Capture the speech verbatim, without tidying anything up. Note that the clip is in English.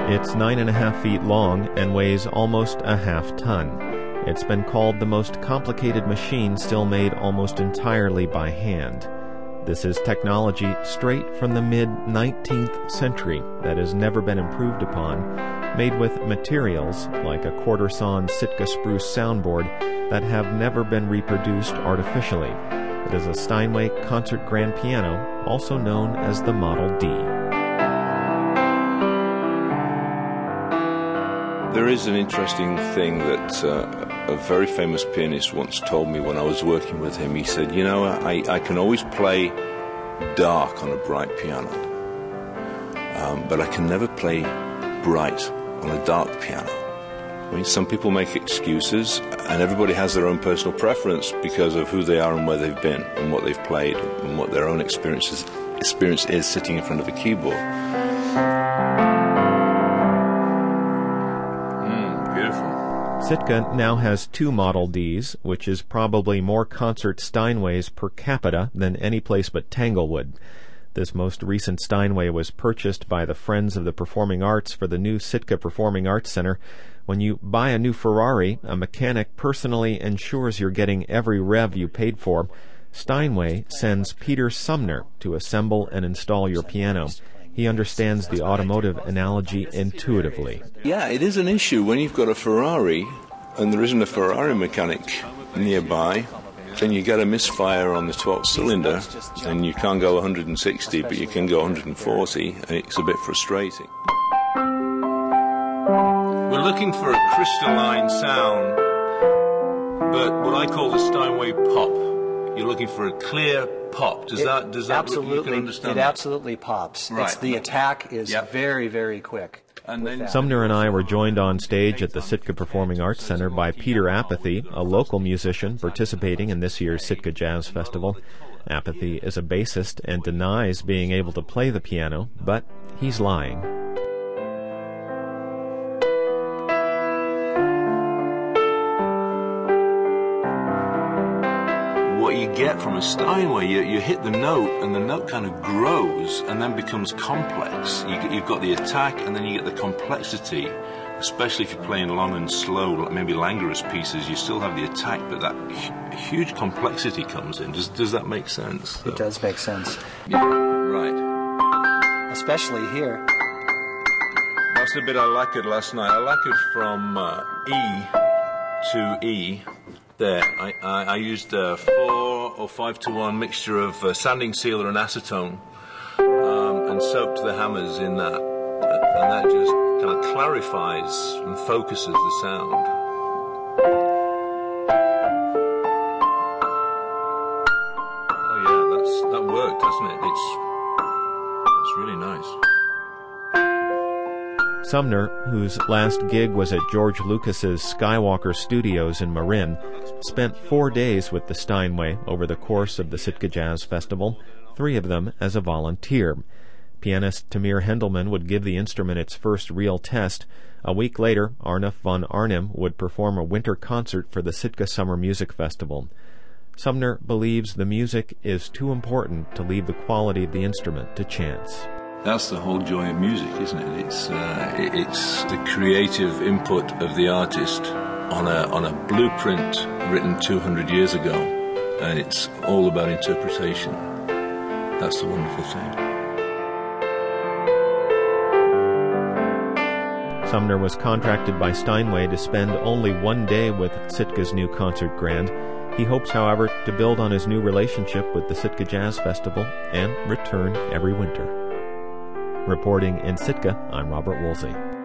It's nine and a half feet long and weighs almost a half ton. It's been called the most complicated machine still made almost entirely by hand. This is technology straight from the mid-nineteenth century that has never been improved upon, made with materials like a quarter-sawn Sitka spruce soundboard that have never been reproduced artificially. It is a Steinway concert grand piano, also known as the Model D. There is an interesting thing that uh, a very famous pianist once told me when I was working with him. He said, you know, I, I can always play dark on a bright piano, um, but I can never play bright on a dark piano. I mean, some people make excuses, and everybody has their own personal preference because of who they are and where they've been and what they've played and what their own experiences, experience is sitting in front of a keyboard. Sitka now has two Model Ds, which is probably more concert Steinways per capita than any place but Tanglewood. This most recent Steinway was purchased by the Friends of the Performing Arts for the new Sitka Performing Arts Center. When you buy a new Ferrari, a mechanic personally ensures you're getting every rev you paid for. Steinway sends Peter Sumner to assemble and install your piano. He understands the automotive analogy intuitively. Yeah, it is an issue when you've got a Ferrari and there isn't a Ferrari mechanic nearby. Then you get a misfire on the twelfth cylinder and you can't go one hundred sixty, but you can go one hundred forty, and it's a bit frustrating. We're looking for a crystalline sound, but what I call the Steinway pop. You're looking for a clear pop. Does it, that does that absolutely, you can understand? It that? absolutely pops. Right. It's, the attack is yep. very, very quick. And then Sumner and I were joined on stage at the Sitka Performing Arts Center by Peter Apathy, a local musician participating in this year's Sitka Jazz Festival. Apathy is a bassist and denies being able to play the piano, but he's lying. What you get from a Steinway, you, you hit the note and the note kind of grows and then becomes complex. You, you've got the attack and then you get the complexity, especially if you're playing long and slow, like maybe languorous pieces. You still have the attack, but that hu- huge complexity comes in. Does, does that make sense? So, it does make sense. Yeah, right. Especially here. That's the bit I lacquered last night. I lacquered from uh, E to E. There, I, I, I used a four or five to one mixture of uh, sanding sealer and acetone, um, and soaked the hammers in that, and that just kind of clarifies and focuses the sound. Oh yeah, that's that worked, hasn't it? It's it's really nice. Sumner, whose last gig was at George Lucas's Skywalker Studios in Marin, spent four days with the Steinway over the course of the Sitka Jazz Festival, three of them as a volunteer. Pianist Tamir Hendelman would give the instrument its first real test. A week later, Arnulf von Arnim would perform a winter concert for the Sitka Summer Music Festival. Sumner believes the music is too important to leave the quality of the instrument to chance. That's the whole joy of music, isn't it? It's uh, it's the creative input of the artist on a on a blueprint written two hundred years ago, and it's all about interpretation. That's the wonderful thing. Sumner was contracted by Steinway to spend only one day with Sitka's new concert grand. He hopes, however, to build on his new relationship with the Sitka Jazz Festival and return every winter. Reporting in Sitka, I'm Robert Woolsey.